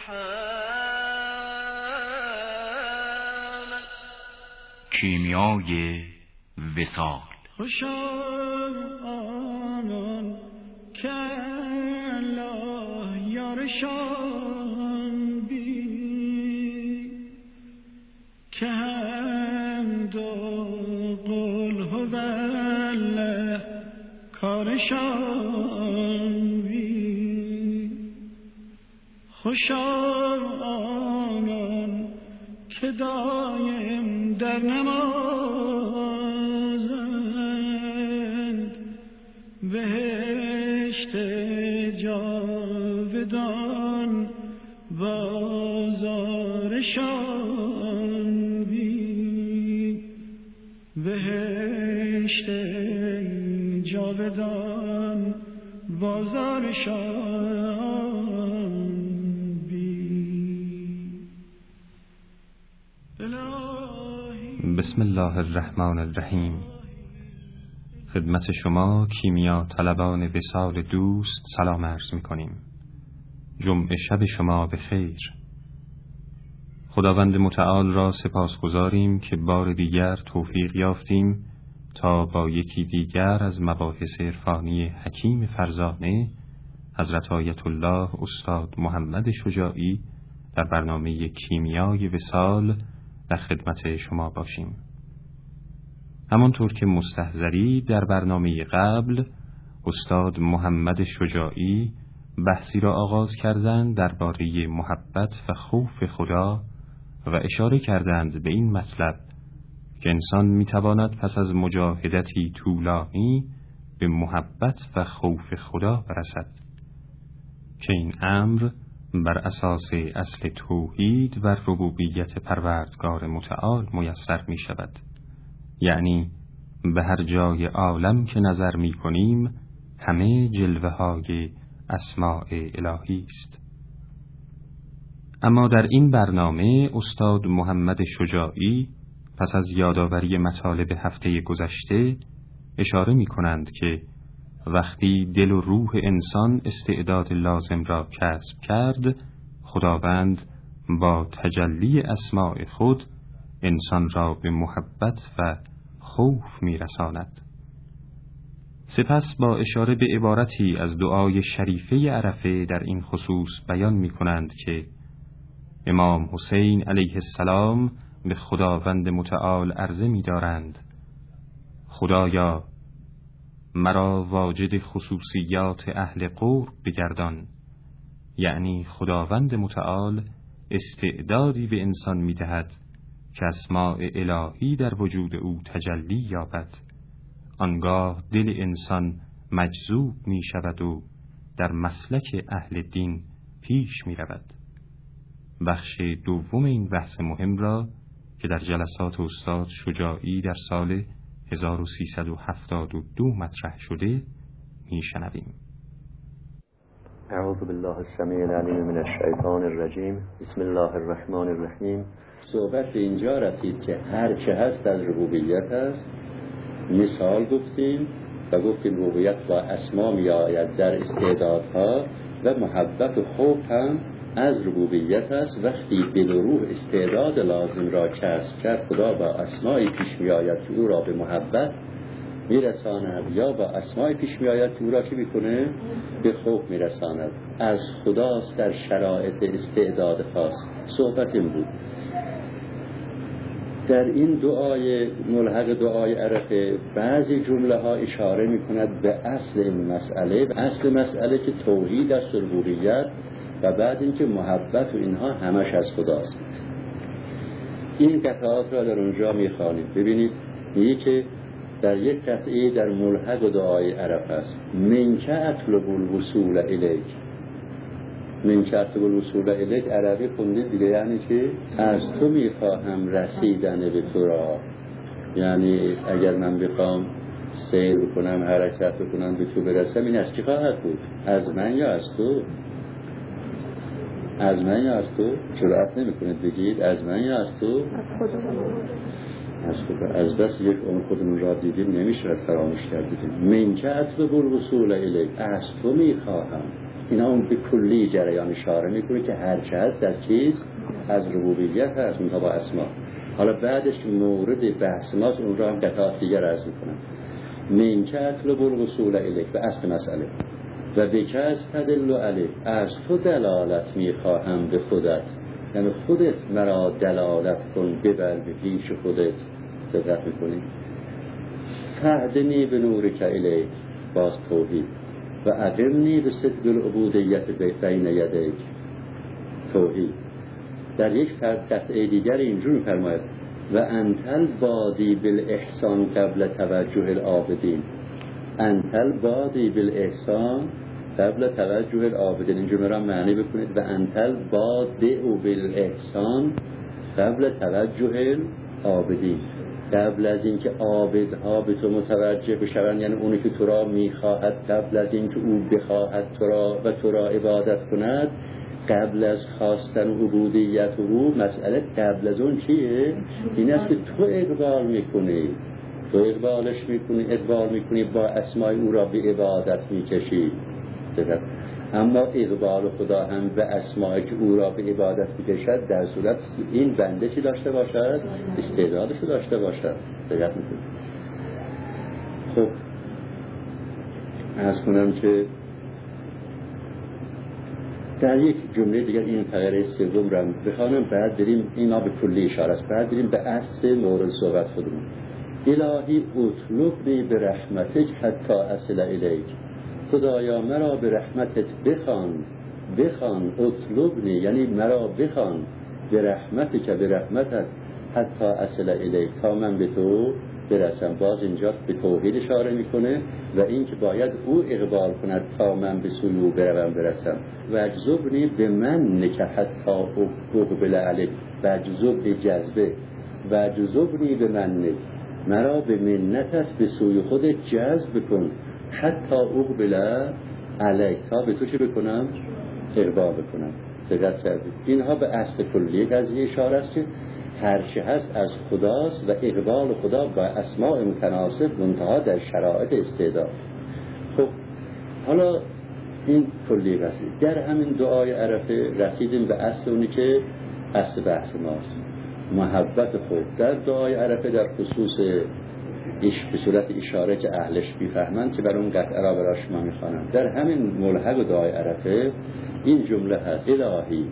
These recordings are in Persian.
کیمیای وصال. خوشا آنان که الله یارشان بی که حمد و قل هو الله کارشان بی. خوشا آنان که دایم در نمازند بهشت جاودان بازارشان بی. بهشت جاودان بازارشان بی. بسم الله الرحمن الرحیم. خدمت شما کیمیا طلبان وصال دوست سلام عرض می کنیم. جمعه شب شما به خیر. خداوند متعال را سپاسگزاریم که بار دیگر توفیق یافتیم تا با یکی دیگر از مباحث عرفانی حکیم فرزانه حضرت آیت الله استاد محمد شجاعی در برنامه کیمیای وصال در خدمت شما باشیم. همانطور که مستحضری در برنامه قبل استاد محمد شجاعی بحثی را آغاز کردند درباره محبت و خوف خدا و اشاره کردند به این مطلب که انسان میتواند پس از مجاهدتی طولانی به محبت و خوف خدا برسد که این امر بر اساس اصل توحید و ربوبیت پروردگار متعال میسر می شود. یعنی به هر جای عالم که نظر می کنیم همه جلوه های اسماء الهی است. اما در این برنامه استاد محمد شجاعی پس از یادآوری مطالب هفته گذشته اشاره می کنند که وقتی دل و روح انسان استعداد لازم را کسب کرد، خداوند با تجلی اسماء خود انسان را به محبت و خوف می‌رساند. سپس با اشاره به عبارتی از دعای شریفه عرفه در این خصوص بیان می‌کنند که امام حسین علیه السلام به خداوند متعال عرضه می‌دارند: خدایا مرا واجد خصوصیات اهل قرب بگردان. یعنی خداوند متعال استعدادی به انسان می‌دهد که اسماء الهی در وجود او تجلی یابد. آنگاه دل انسان مجذوب می‌شود و در مسلک اهل دین پیش می‌رود. بخش دوم این بحث مهم را که در جلسات استاد شجاعی در سال 1372 مطرح شده میشنویم. اعوذ بالله السمیع العلیم من الشیطان الرجیم. بسم الله الرحمن الرحیم. صحبت به اینجا رسید که هر چه هست از ربوبیت است. مثال گفتیم و گفتیم ربوبیت با اسما می آید در استعدادها و محبت و خوف هم از ربوبیت است. وقتی دل و روح استعداد لازم را کسب کرد، خدا با اسمایی پیش می آید که او را به محبت می رساند یا با اسمایی پیش می آید که او را چی میکنه؟ به خوف می رساند. از خداست در شرایط استعداد خاص. صحبت این بود. در این دعای ملحق دعای عرفه بعضی جمله ها اشاره می کند به اصل این مسئله. اصل مسئله که توحید است و ربوبیت و بعد اینکه محبت و اینها همش از خداست. این قطعات را در اونجا میخوانید. ببینید میگه که در یک قطعه در ملحق دعای عرفه است: منکه اطلب الوصول الیک. منکه اطلب الوصول الیک عربی خوندید دیگه، یعنی که از تو میخواهم رسیدن به تو را. یعنی اگر من بخوام سیر بکنم، حرکت بکنم، به تو برسم، این از کی خواهد بود؟ از من یا از تو؟ از من یا از تو؟ جرأت نمی‌کنید بگید از من یا از تو؟ از خدا. از خدا. از بس یک عمر خودمون را دیدیم نمیشه فراموش کردیم. من که اطلب الوصول الیک، از تو میخواهم. اینا اون به کلی جریان اشاره میکنه که هرچه هست در چیز از ربوبیت هست، اونها با اسما. حالا بعدش مورد بحث ماست، اون را هم قطعات دیگر عرض میکنم. من که اطلب الوصول الیک، به اصل مسئله، و به که استدل علیک، از تو دلالت میخواهم به خودت، یعنی خودت مرا دلالت کن، ببر به پیش خودت. دقت میکنی؟ فهدنی به نور که الیک، باز توحید، و اقمنی به صدق العبودیت بین یدیک، توحید. در یک قطعه دیگر اینجور می‌فرماید و انتل بادی بالاحسان قبل توجه العابدین، انتل بادی بالاحسان قبل توجه العابدین. اینجور را معنی بکنید و انتل بادی بالاحسان قبل توجه العابدین، قبل از اینکه عابدها به تو متوجه بشوند، یعنی اونی که تو را میخواهد، قبل از اینکه او بخواهد تو را و تو را عبادت کند، قبل از خواستن عبودیت او، مسئله قبل از اون چیه؟ این است که تو اقبال میکنی، تو اقبالش میکنی، اقبال میکنی، با اسمای او را به عبادت میکشی. اما اقبال خدا هم به اسمایی که او را به عبادت میکشد در صورت این بنده چی داشته باشد؟ استعدادش رو داشته باشد. دقت میکنی؟ خب عرض کنم که در یک جمله دیگر این فقره سوم را بخوانم، بعد بریم اینا به کلی اشاره است، بعد بریم به اصل مورد صحبت خودمون. الهی اطلبنی به رحمتک حتی اصل الیک، خدایا مرا به رحمتت بخوان، اطلبنی یعنی مرا بخوان، به رحمتک، به رحمتت، حتی اصل الیک، تا من به تو برسم. باز اینجا به توحید اشاره میکنه و این که باید او اقبال کند تا من به سوی او برسم. وجذبنی به من که حتی اقبل علیک، وجذب جذبه، وجذبنی به من، مرا به منتت به سوی خودت جذب کن، حتی اقبل علیک، تا به تو چه بکنم؟ اقبال بکنم. دقت کردید؟ اینها به اصل کلی قضیه اشاره است که هرچه هست از خداست و اقبال خدا با اسماء متناسب منتها در شرایط استعداد. خب حالا این کلی رسید. در همین دعای عرفه رسیدیم به اصل اونی که اصل بحث ماست، محبت خود. در دعای عرفه در خصوص به صورت اشاره که اهلش بیفهمند که بر اون قطعه را برای شما میخوانم. در همین ملحق دعای عرفه این جمله هست: الهی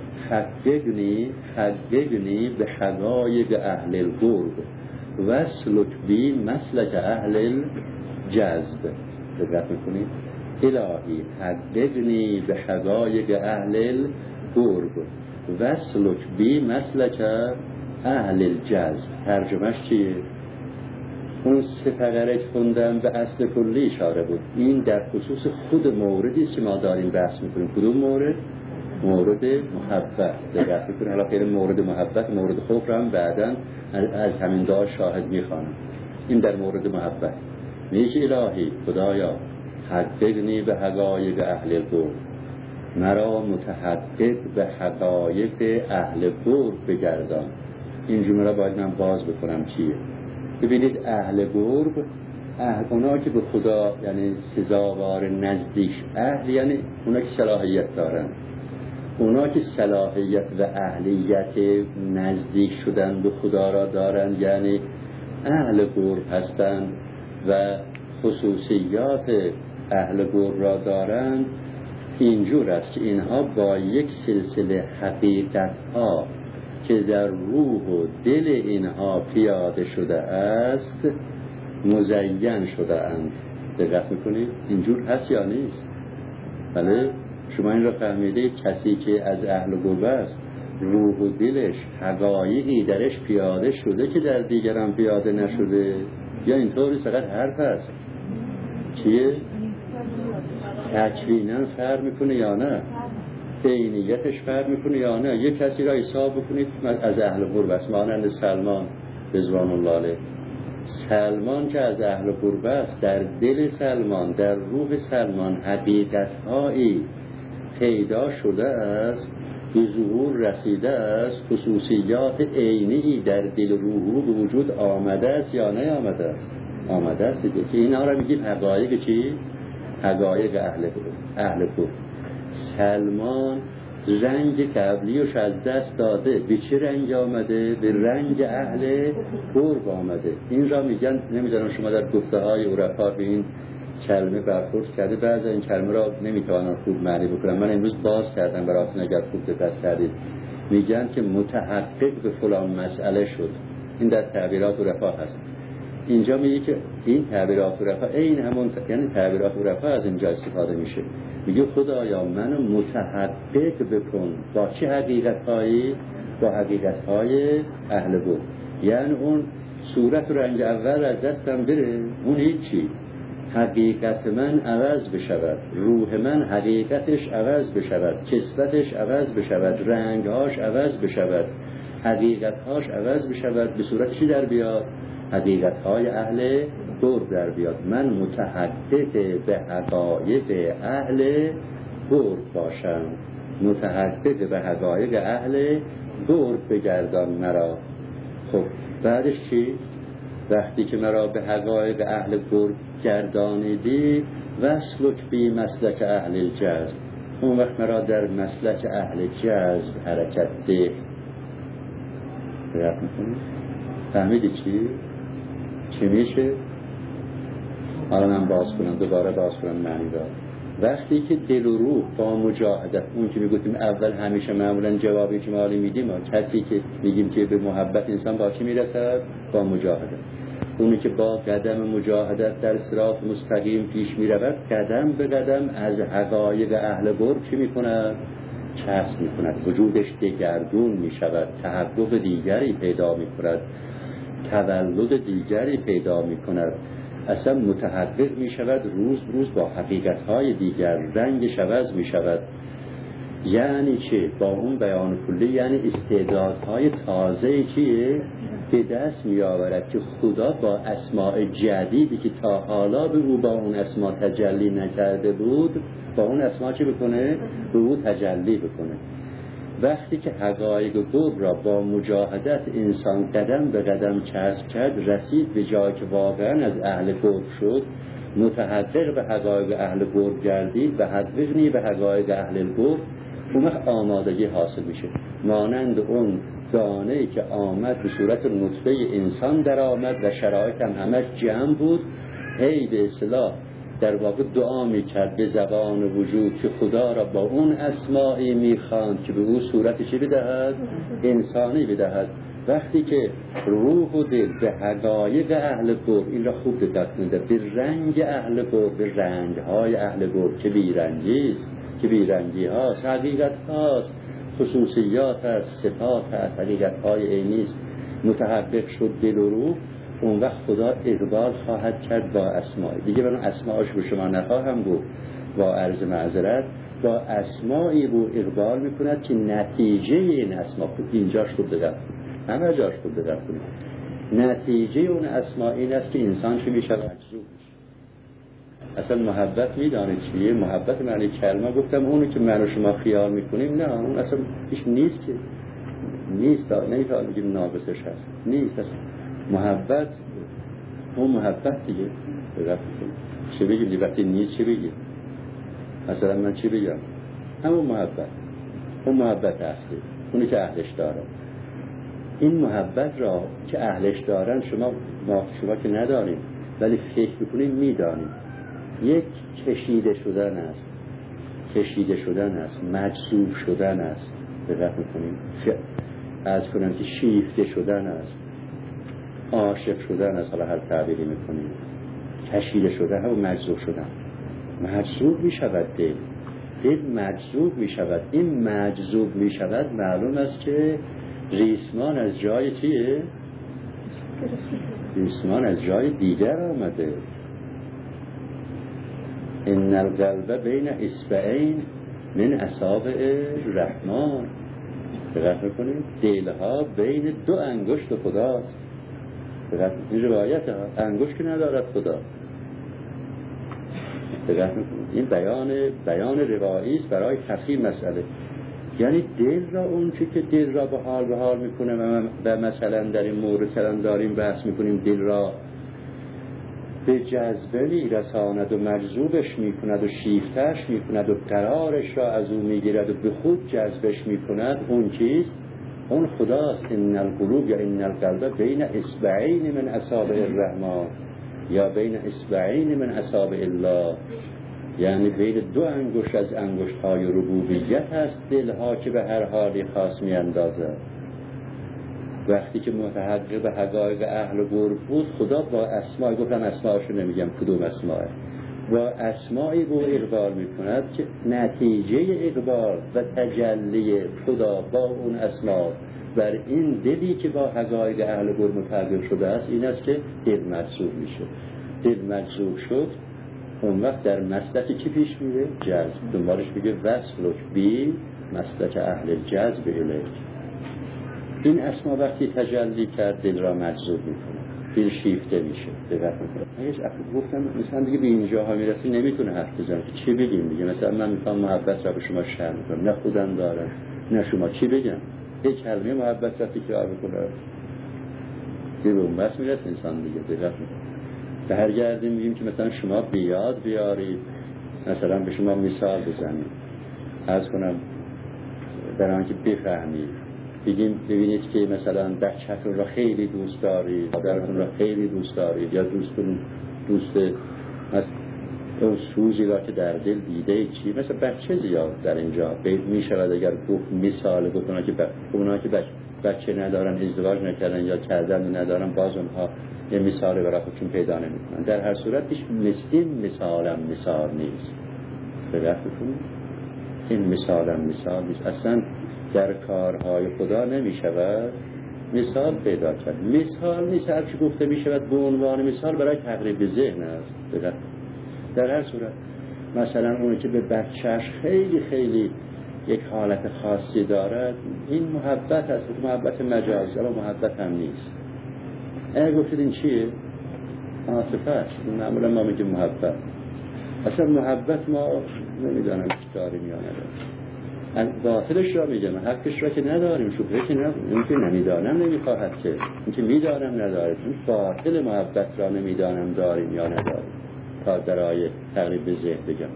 حققنی به حقایق اهل القرب واسلک بی مسلک اهل الجذب. دقت میکنید؟ الهی حققنی به حقایق اهل القرب واسلک بی مسلک اهل الجذب. ترجمهش چیه؟ اون سه فقره خوندم به اصل کلی اشاره بود. این در خصوص خود موردی است که ما داریم بحث میکنیم. کدوم مورد؟ مورد محبت. دقت میکنید؟ حالا غیر مورد محبت، مورد خوف را هم بعداً از همین دعا شاهد میخوانم. این در مورد محبت میگه الهی خدایا حققنی به حقایق اهل القرب، مرا متحقق به حقایق اهل قرب بگردان. این جمله را باید من باز بکنم چیه؟ ببینید اهل قرب، اونا که به خدا یعنی سزاوار نزدیک، اهل یعنی اونا که صلاحیت دارن، اونا که صلاحیت و اهلیت نزدیک شدن به خدا را دارن، یعنی اهل قرب هستند و خصوصیات اهل قرب را دارند. اینجور است که اینها با یک سلسله حقیقت ها که در روح و دل اینها پیاده شده است مزین شده اند. دقت میکنید؟ اینجور هست یا نیست؟ بله، شما این را فهمیده؟ کسی که از اهل قرب است روح و دلش حقایقی درش پیاده شده که در دیگران پیاده نشده، یا اینطوری فقط حرف است؟ چیه؟ تکویناً فرق میکنه یا نه؟ عینیتش فرق میکنه یا نه؟ یک کسی را حساب بکنید از اهل قرب است، مانند سلمان رضوان الله علیه. سلمان که از اهل قرب است، در دل سلمان، در روح سلمان حقیقت‌هایی پیدا شده است، به ظهور رسیده است، خصوصیات عینی در دل روح به وجود آمده است یا نیامده است؟ آمده است دیگه. که اینا را میگیم حقایق چی؟ حقایق اهل قرب. سلمان رنگ قبلیش از دست داده، به چه رنگ آمده؟ به رنگ اهل گرگ آمده. این را میگن، نمیدونم شما در گفته های عرفا به این کلمه برخورد کرده، بعضی این کلمه را نمیتوانم خوب معنی بکنم، من امروز باز کردم براتون اگر خوب دقت کردید. میگن که متحقق به فلان مسئله شد. این در تعبیرات عرفا هست. اینجا میگه که این تعبیرات عرفا این همون، یعنی تعبیرات عرفا از اینجا استفاده میشه. میگه خدایا منو متحقق بکن با چه حقیقت‌هایی؟ با حقیقت‌های اهل بود. یعنی اون صورت رنگ اول از دستم بره، اون هیچی. حقیقت من عوض بشود، روح من حقیقتش عوض بشود، کسبتش عوض بشود، رنگهاش عوض بشود، حقیقتهاش عوض بشود. به صورت چی در بیاد؟ حقیقتهای اهل گرگ در بیاد. من متحقق به حقایق اهل گرگ باشم، متحقق به حقایق اهل گرگ بگردان مرا. خب بعدش چی؟ وقتی که مرا به حقایق اهل گرگ گردانیدی، وسلک بی مسلک اهل الجذب، اون وقت مرا در مسلک اهل جذب حرکت ده. فهمیدی چی؟ چی میشه؟ حالا من دوباره باز کنم معنی را. وقتی که دل و روح با مجاهدت، اون که میگفتیم اول همیشه معمولا جواب اجمالی میدیم، کسی که میگیم که به محبت انسان با چی میرسد؟ با مجاهدت. اونی که با قدم مجاهدت در صراط مستقیم پیش میرود، قدم به قدم از حقایق اهل گرگ چی میکند؟ چسب میکند، وجودش دگرگون میشود، تحقق دیگری پیدا میکند، تولد دیگری پیدا میکند، اصلا متحقق میشود، روز روز با حقیقتهای دیگر رنگش عوض میشود. یعنی چه؟ با اون بیان کلی یعنی استعدادهای تازه چیه؟ به دست می آورد که خدا با اسماء جدیدی که تا حالا به او با اون اسماء تجلی نکرده بود، با اون اسماء چی بکنه؟ به او تجلی بکنه. وقتی که حقایق گرگ را با مجاهدت انسان قدم به قدم کسب کرد، رسید به جایی که واقعا از اهل گرگ شد، متحقق به حقایق اهل گرگ گردید و حقیقی به حقایق اهل گرگ، اون آمادگی حاصل میشه. مانند اون دانه‌ای که آمد به صورت نطفه انسان در آمد و شرایط هم همش جمع بود، هی به اصطلاح در واقع دعا میکرد به زبان وجود که خدا را با اون اسماعی میخواند که به او صورت چی بدهد؟ انسانی بدهد. وقتی که روح و دل به حقایق اهل گرگ، این را خوب دقت کنید، به رنگ اهل گرگ، به رنگهای اهل گرگ که بیرنگی است، که بیرنگی هاست، حقیقت هاست، خصوصیات هست، صفات هست، حقیقت های عینی است، متحقق شد دل و روح، اون وقت خدا اقبال خواهد کرد با اسماعی. دیگه برای اسماعش به شما نخواهم گفت، با عرض معذرت، با اسماعی رو اقبال میکند که نتیجه این اسما، اینجاش رو دقت کنید، همه جاش رو دقت کنید، نتیجه اون اسما این است که انسان چی میشه؟ مجذوب میشه. اصلا محبت میدانید چیه؟ محبت معنی کلمه گفتم اونو که من و شما خیال میکنیم، نه اون اصلا هیچ نیست، که نیست، نمیتونم بگیم ناقصش هست، نیست اصلا. محبت اون محبت دیگه. چه بگیم دیگه وقتی نیست؟ چه بگیم؟ مثلا من چی بگم؟ همون محبت، اون محبت اصلی، اونی که اهلش داره. این محبت را که اهلش دارن شما که نداریم، ولی فکر بکنیم میدانیم. یک کشیده شدن است، کشیده شدن است، مجذوب شدن است، دقت میکنیم، از کنم که شیفته شدن است، عاشق شدن است، حالا هر تعبیری میکنیم، کشیده شدن و مجذوب شدن. مجذوب میشود دل مجذوب میشود. این مجذوب میشود معلوم است که ریسمان از جای چیه؟ ریسمان از جای دیگر آمده. ان القلب بین اصبعین من اصابع الرحمن. دقت میکنید دلها بین دو انگشت خداست. این روایت ها انگشت که ندارد خدا. دقت میکنید این بیان روایی است برای تفهیم مسئله. یعنی دل را اون چی که دل را به حال میکنه و مثلا در این مورد کلام داریم بحث میکنیم، دل را به جذبه میرساند و مجذوبش میکند و شیفتش میکند و قرارش را از او میگیرد و به خود جذبش میکند، اون کیست؟ اون خداست. ان القلوب یا ان القلب بین اصبعین من اصابع الرحمن یا بین اصبعین من اصابع الله، یعنی بین دو انگشت از انگشت‌های ربوبیت هست دلها که به هر حالی خاص میاندازد. وقتی که متحقق به حقایق اهل قرب بود، خدا با اسماء، گفتم اسماءشو نمیگم کدوم اسماء، با اسمائی به اقبال میکند که نتیجه اقبال و تجلی خدا با اون اسماء بر این دلی که با حقایق اهل قرب متحقق شده است این است که دل مجذوب میشه. دل مجذوب شد، اون وقت در مسلک کی پیش میره؟ جذب. دنبالش میگه وصلک بی مسلک اهل جذب الیک. این اسما وقتی تجلی کرد دل را مجذوب میکنه، دل شیفته میشه. دقت میکنه. گفتم مثلا دیگه به اینجاها میرسی نمیتونه حرف بزنه که چی بگیم دیگه. مثلا من میخوام محبت را به شما شرح کنم، نه خودم دارم نه شما، چی بگم؟ یک کلمه محبت را تکرار بکنه دیگه اون بس میرسه انسان دیگه. دقت میکنه. برگردیم میگیم که مثلا شما بیاد بیارید، مثلا به شما مثال بزنید، عرض کنم برای آنکه بفهمید، بگیم ببینید که مثلا بچه‌تون را خیلی دوست دارید، مادرتون را خیلی دوست دارید، یا دوست از اون سوزی را که در دل دیده چی، مثلا بچه زیاد در اینجا می شود اگر گفت مثال گفت اونا که بچه ندارن، ازدواج نکردن یا کردن ندارن، باز اونها یه مثال برای خودشون پیدا نمی‌کنن. در هر صورت هیچ مثال نیست. این مثال نیست. اصلا در کارهای خدا نمی شود مثال پیدا کرد. مثال نیست، هر چی گفته می شود به عنوان مثال برای تقریب ذهن است. در هر صورت مثلا اونی که به بچهش خیلی خیلی یک حالت خاصی دارد، این محبت است، محبت مجازی، اما محبت هم نیست. اگه گفتید این چیه؟ عاطفه است. معمولا ما میگیم محبت. اصلا محبت ما نمیدانم چی داریم یا نداریم. باطلش را میگم، حقش را که نداریم، شبهه که نداریم. این که نمیدانم نمیخواهد که، این که میدانم نداریم. این باطل محبت را نمیدانم داریم یا نداریم. تا درای تقریب ذهن بگم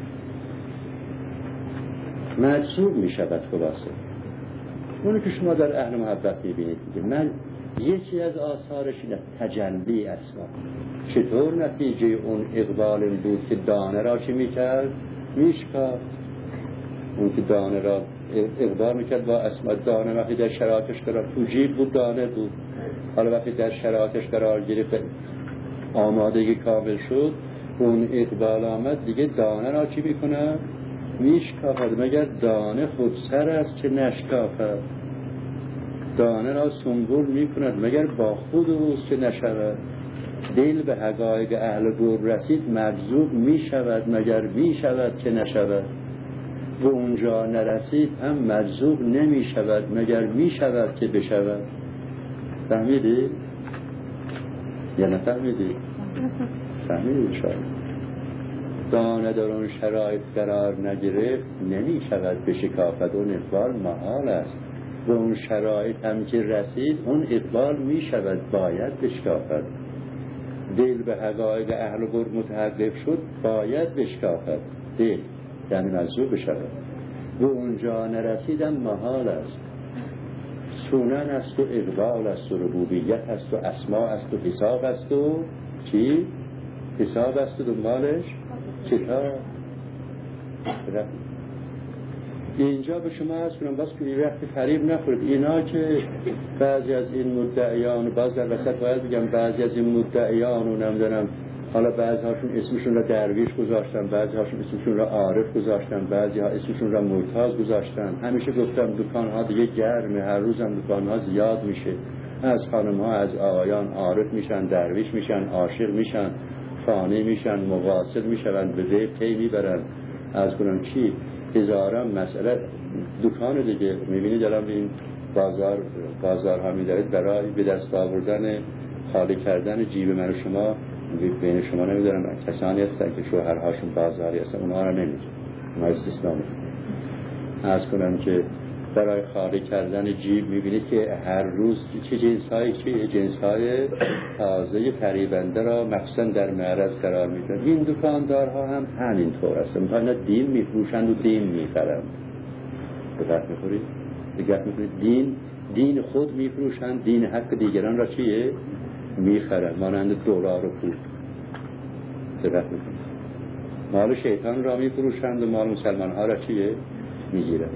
مجذوب میشود. خلاصه اونی که شما در اهل محبت میبینید دیگه، من یکی از آثارش اینه تجلی اسما. چطور نتیجه اون اقبال این بود که دانه را چی میکرد؟ میشکافت. اون که دانه را اقبال میکرد با اسما، دانه وقتی در شرایطش قرار تو جیب بود دانه بود، حالا وقتی در شرایطش قرار گرفت آمادگی کامل شد، اون اقبال آمد دیگه دانه را چی میکنه؟ میشکافد. مگر دانه خودسر است که نشکافد؟ دانه را سنبول میکند مگر با خود اوست که نشود؟ دل به حقایق اهل قرب رسید مجذوب میشود مگر میشود که نشود؟ و اونجا نرسید هم مجذوب نمیشود مگر میشود که بشود. فهمیدی؟ یا نفهمیدی؟ فهمیدی شاید. دانه در اون شرایط قرار نگرفت نمی شود بشکافد، اون اقبال محال است. و اون شرایط هم که رسید اون اقبال می شود باید بشکافد. دل به حقایق اهل قرب متحقق شد باید بشکافد، دل یعنی مجذوب بشود. و اونجا نرسیدم محال است. سنن است و اقبال است و ربوبیت است و اسما است و حساب است و چی؟ حساب است و دنبالش کتاب. اینجا به شما عرض کنم باز که وقتی فریب نخورید. اینا که بعضی از این مدعیان، باز در وسط باید بگم بعضی از این مدعیان و نمیدونم، حالا بعضی هاشون اسمشون را درویش گذاشتن، بعضی هاشون اسمشون را عارف گذاشتن، بعضی ها اسمشون را مرتاض گذاشتن. همیشه گفتم دکان ها دیگه گرمه، هر روز هم دکان ها زیاد میشه. از خانم ها از آقایان عارف میشن، درویش میشن، عاشق میشن، فانی میشن، مواصل میشن، به ریب پی میبرن. از کنم چی؟ هزاران مسئله دکان دیگه میبینید الان به این بازار ها میدارید برای به دست آوردن خالی کردن جیب من و شما. بین شما نمیدارم کسانی هستن که شوهرهاشون بازاری هستن، اونها را نمیدونم، اونها استثنا میکنم. عرض کنم که برای خالی کردن جیب میبینید که هر روز چه جنس‌های تازه فریبنده را مخصوصا در معرض قرار میدن. این دکاندارها هم همینطور هستند. اینا دین میفروشند و دین میخرند. دقت میکنید؟ دین خود میفروشند، دین حق دیگران را چیه؟ میخرند، مانند دلار و پول. دقت میکنید؟ مال شیطان را میفروشند و مال مسلمان ها را چیه؟ میگیرند.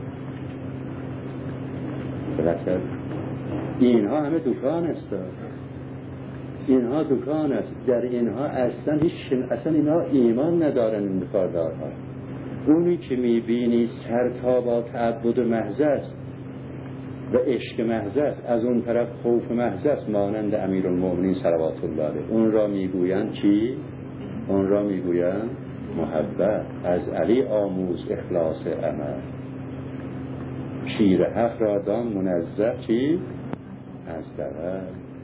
اینها همه دکان است. اینها دکان است. در اینها اصلا اینها ایمان ندارن. این دکاندارها اونی که میبینی سرتا با تعبد محض است و عشق محض است، از اون طرف خوف محض است، مانند امیرالمومنین صلوات الله علیه. اون را میگویند چی؟ اون را میگویند محبت. از علی آموز اخلاص عمل، شیر حق را دان منزه چی؟ از دول.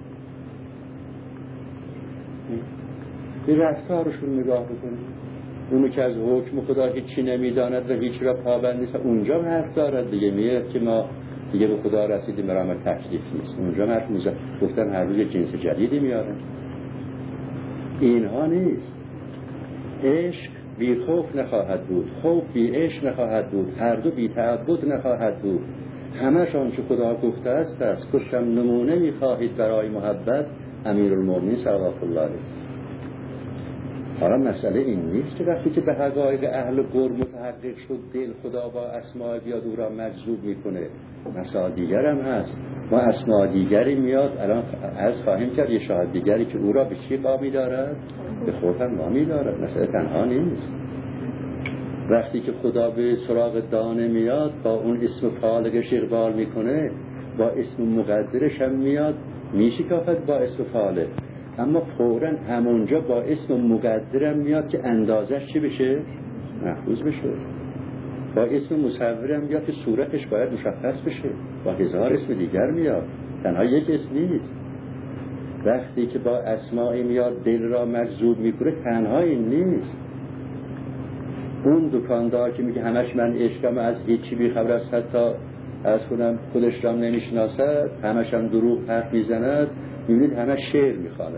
به رفتارشون نگاه بکنید. اونو که از حکم خدا هیچی نمیداند و هیچ را پابند نیست، اونجا حرف دارد دیگه. میگه که ما دیگه به خدا رسیدیم، برامون تکلیف نیست. اونجا حرف میزنن، گفتن هر روز جنس جدیدی میارن. اینها نیست. عشق بی خوف نخواهد بود، خوف بی عشق نخواهد بود، هر دو بی تعبد نخواهد بود. همش آنچه خدا گفته است. گفتم نمونه میخواهید برای محبت؟ امیرالمومنین صلوات الله علیه. حالا مسئله این نیست که وقتی که به حقایق اهل قرب متحقق شد دل خدا با اسماء بیاد او را مجذوب میکنه. مسائل دیگر هم هست. ما اسماء دیگری میاد الان از خواهیم کرد، یه شاهد دیگری که او را به چی وامی دارد؟ به خوف هم وامی دارد. مسئله تنها نیست. وقتی که خدا به سراغ دانه میاد با اون اسم فالقش اقبال میکنه، با اسم مقدرش هم میاد میشکافد با اسم فالق، اما فوراً همونجا با اسم مقدرم میاد که اندازش چی بشه؟ محفوظ بشه. با اسم مصورم میاد که صورتش باید مشخص بشه. با هزار اسم دیگر میاد، تنها یک اسم نیست. وقتی که با اسماعی میاد دل را مجذوب میکنه، تنها این نیست. اون دکاندار که میگه همش من عشقم از هیچی بیخبر است، حتی از خودش را نمیشناسد، همش هم دروغ حرف میزند، میبینید همش شعر میخواند.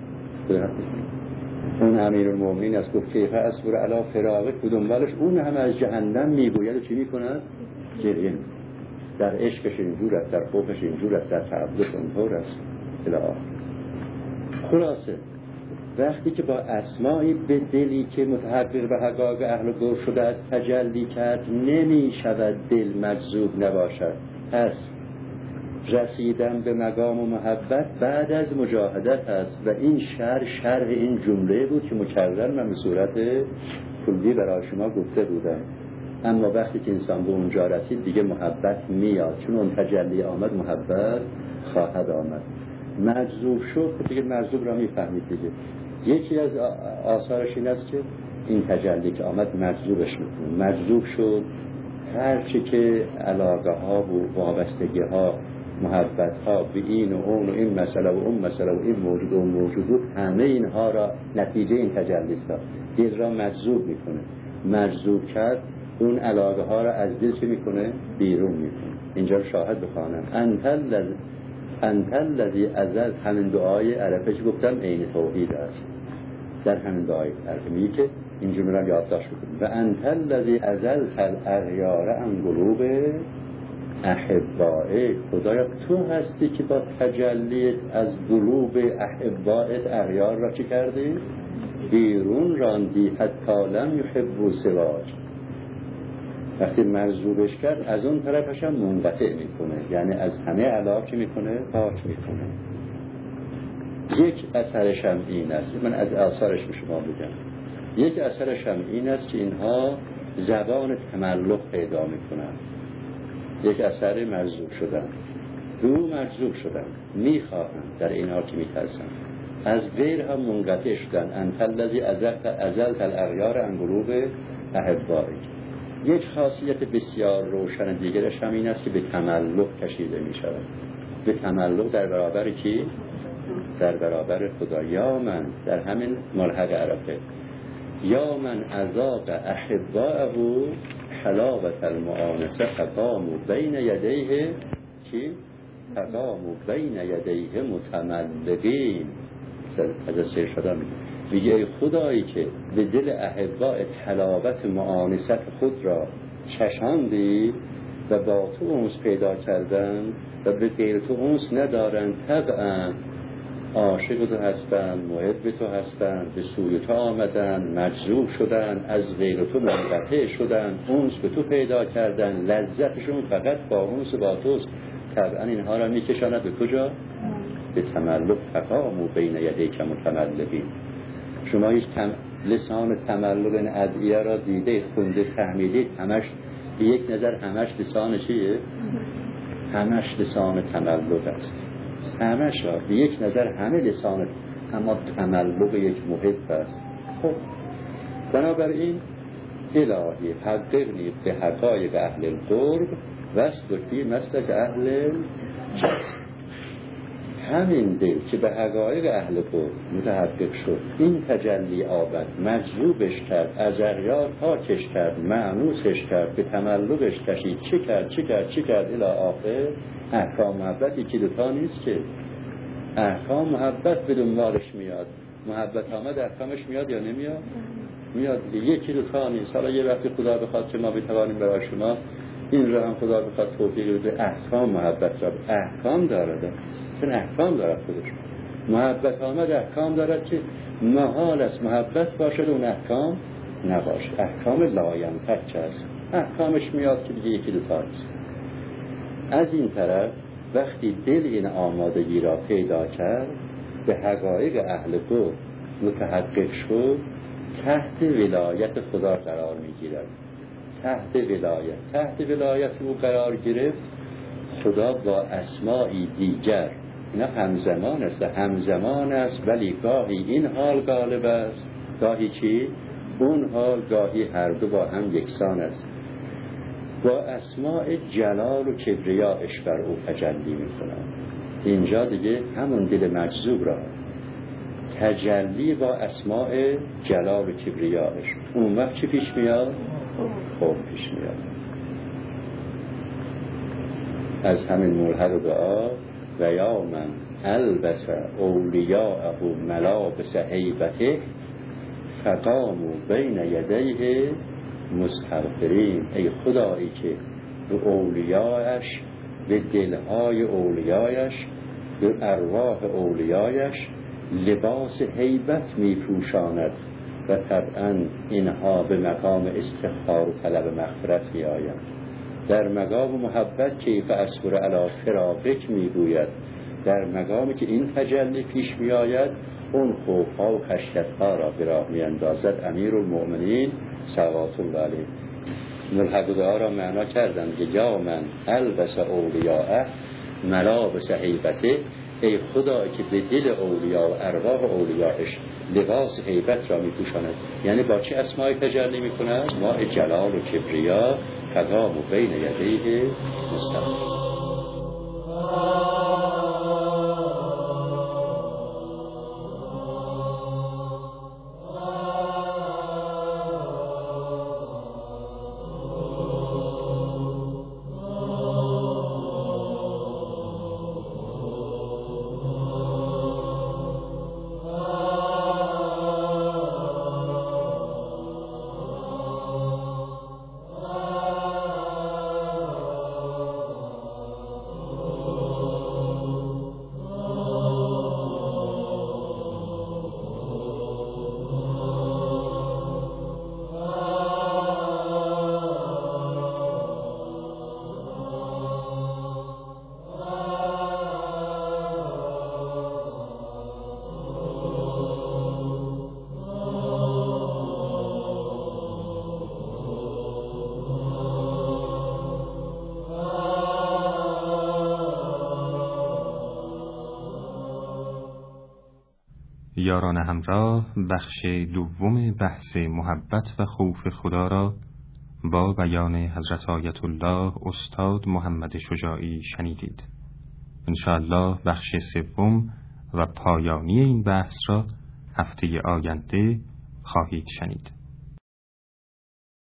اون امیرالمومنین از گفت کیف اصبر علی فراقک و دنبالش اون هم از جهنم میگوید و چی میکند؟ گریه میکند. در عشقش اینجور است، در خوفش اینجور است، در تعبدش اونطور است. خلاصه وقتی که با اسمایی به دلی که متحقق به حقایق اهل قرب شده است تجلی کرد، نمی شود دل مجذوب نباشد. پس رسیدن به مقام و محبت بعد از مجاهدت است و این شرح این جمله بود که مکرر من به صورت کلی برای شما گفته بودم. اما وقتی که انسان به اونجا رسید دیگه محبت میاد، چون اون تجلی آمد محبت خواهد آمد. مجذوب شد دیگه، مجذوب را میفهمید دیگه. یکی از آثارش این است که این تجلی که آمد مجذوبش میکنه. مجذوب شد، هرچی که علاقه ها و وابستگی ها، محبت ها به این و اون و این مسئله و اون مسئله و این موجود و اون موجود بود، همه اینها را نتیجه این تجلی است. دل را مجذوب میکنه. مجذوب کرد، اون علاقه ها را از دل چه میکنه؟ بیرون میکنه. اینجا رو شاهد بخوانم. انت الذی ازل، همین دعای عرفه که گفتم عین توحید است. در همین دعای عرفه میگه که این جمله را یادداشت بکنید. و انت الذی ازل الاغیار عن قلوب احبائک. خدایا تو هستی که با تجلیت از قلوب احبائت اغیار را چی کردی؟ بیرون راندی. حتی لم یحبوا سواک. وقتی مجذوبش کرد از اون طرفش هم منقطع میکنه، یعنی از همه علاقه چی میکنه؟ پاک میکنه. یک اثرش هم این است، من از آثارش به شما بگم. یک اثرش هم این است که اینها زبان تملق پیدا میکنن. یک اثر مجذوب شدن، مجذوب شدن، میخواهن در این حال که میترسن، از غیر هم منقطع شدن. انت الذی ازلت الاغیار عن قلوب احبائک. یک خاصیت بسیار روشن دیگرش هم این است که به تملق کشیده می شود. به تملق در برابر کی؟ در برابر خدا. یا من، در همین ملحق عرفه، یا من اذاق احباءه حلاوت المعانسه فقاموا بین یدیه چی؟ فقاموا بین یدیه متملقین. از سیر شده میگه ای خدایی که به دل احبائت حلاوت معانست خود را چشاندی و با تو اونس پیدا کردن و به غیر تو اونس ندارن، طبعا عاشق تو هستن، محب تو هستن، به سوی تو آمدن، مجذوب شدن، از غیر تو منقطع شدن، اونس به تو پیدا کردن، لذتشون فقط با اونس با توست، طبعا اینها را میکشاند به کجا؟ به تملق. فقاموا بین یدیک متملقین. شما هیچ لسان تملق این ادعیه را دیده، خونده، فهمیدید؟ همش به یک نظر همش لسان چیه؟ همش لسان تملق است. همش را به یک نظر همه لسان، اما تملق یک محب است. خب بنابراین الهی حققنی به حقایق اهل القرب واسلک فی مسلک اهل الجسد. همین دل که به حقایق اهل قرب متحقق شد، این تجلی آمد، مجذوبش کرد، از اغیار پاکش کرد، مأنوسش کرد، به تملقش کشید، چه کرد الی آخر. احکام محبت یکی دوتا نیست که، احکام محبت به دنبالش میاد. محبت آمد احکامش میاد یا نمیاد؟ میاد. یکی دوتا نیست. حالا یه وقتی خدا بخواد که ما بتوانیم برای شما این را هم خدا بخواد توفیق بده، احکام محبت را احکام دارد، چون احکام دارد خودش. محبت آمد احکام دارد که محال است محبت باشد اون احکام نباشد. احکام لاینفک است. احکامش میاد که دیگه یکی دوتا نیست. از این طرف وقتی دل این آمادگی را پیدا کرد، به حقایق اهل قرب متحقق شد، تحت ولایت خدا قرار میگیرد. تحت ولایت او قرار گرفت. خدا با اسماعی دیگر، اینا همزمان است ولی گاهی این حال غالب است، گاهی چی؟ اون حال، گاهی هر دو با هم یکسان است. با اسماء جلال و کبریایش بر او تجلی میکنند. اینجا دیگه همون دل مجذوب را تجلی با اسماء جلال و کبریایش. اون وقت چی پیش میاد؟ خوب پیش میاد. از همین ملحق دعا و یا من البس اولیاءه ملابس هیبته فقاموا بین یدیه مستغفرین. ای خدایی که به اولیایش، به دلهای اولیایش، به ارواح اولیایش لباس هیبت می پوشاند و طبعا اینها به مقام استغفار و طلب مغفرت می آیند. در مقام محبت کیف اصبر علی فراقک می گوید. در مقامی که این تجلی پیش می آید، اون خوفها و خشیتها را به راه می اندازد. امیرالمؤمنین صلوات الله علیه ملحق دعا را معنا کردن که یا من البس اولیاءه ملابس هیبته. ای خدا که به دل اولیا و ارواح اولیایش لباس هیبت را می پوشاند. یعنی با چه اسمای تجلی می کند؟ اسماء جلال و کبریا. فقام و بین یدیه مستغفرین. یاران همراه، بخش دوم بحث محبت و خوف خدا را با بیان حضرت آیت الله استاد محمد شجاعی شنیدید. انشاءالله بخش سوم و پایانی این بحث را هفته آینده خواهید شنید.